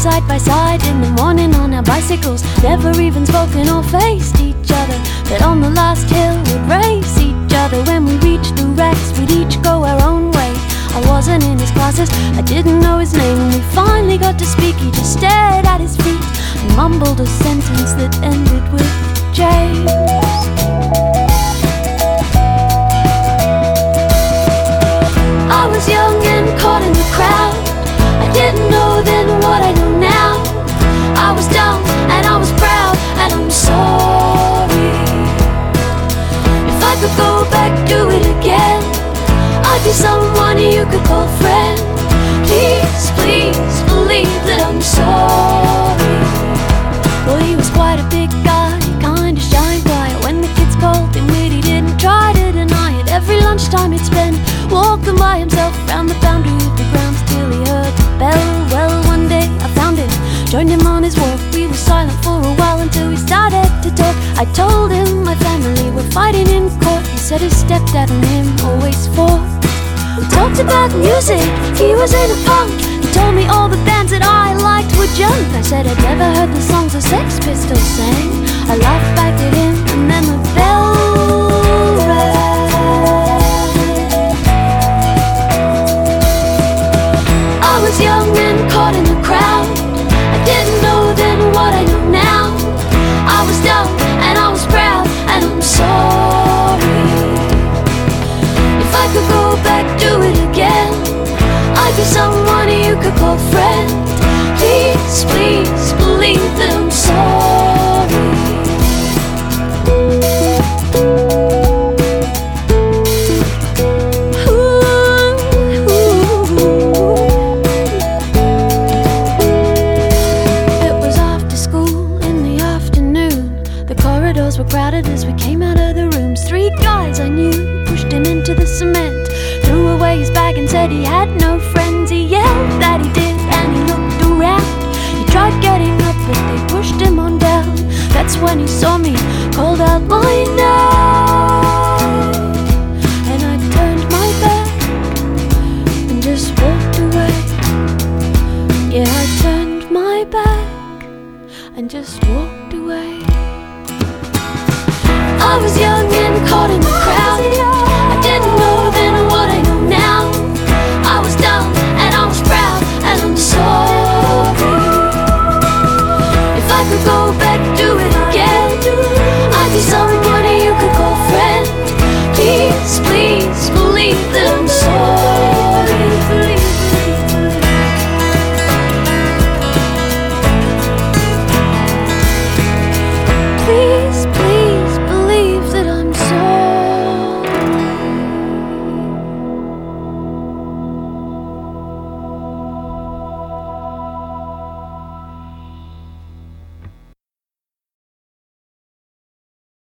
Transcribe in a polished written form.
side by side in the morning on our bicycles, never even spoken or faced each other, but on the last hill we'd race each other. When we reached the racks, we'd each go our own way. I wasn't in his classes, I didn't know his name. When we finally got to speak, he just stared at his feet and mumbled a sentence that ended with James. I was young and caught in the crowd. I didn't know then what I know now. I was dumb and I was proud, and I'm sorry. If I could go back, do it again, I'd be someone you could call friend. Please, please believe that I'm sorry. Well, he was quite a big guy, kinda shy and quiet. When the kids called him weird, he didn't try to deny it. Every lunchtime he'd spend walking by himself round the boundary of the grounds till he heard the bell. Well, one day I found him, joined him on his walk. We were silent for a while until we started to talk. I told him my family were fighting in court. He said his stepdad and him always fought. We talked about music, he was into punk. He told me all the bands that I liked were junk. I said I'd never heard the songs the Sex Pistols sang. I laughed back at him and then the bell rang. I was young and caught in the crowd. I didn't know then what I know now. I was dumb and I was proud, and I'm sorry. If I could go back, do it again, I'd be someone you could call friend. Please, please believe that I'm sorry. It was after school in the afternoon. The corridors were crowded as we came out of the rooms. 3 guys I knew pushed him into the cement, threw away his bag and said he had no friends. He yelled that he did and he looked around. He tried getting up but they pushed him on down. That's when he saw me, called out my name, and I turned my back and just walked away. Yeah, I turned my back and just walked away. I was young and caught in the crowd. I didn't know then what I know now. I was dumb and I was proud, and I'm sorry. If I could go back,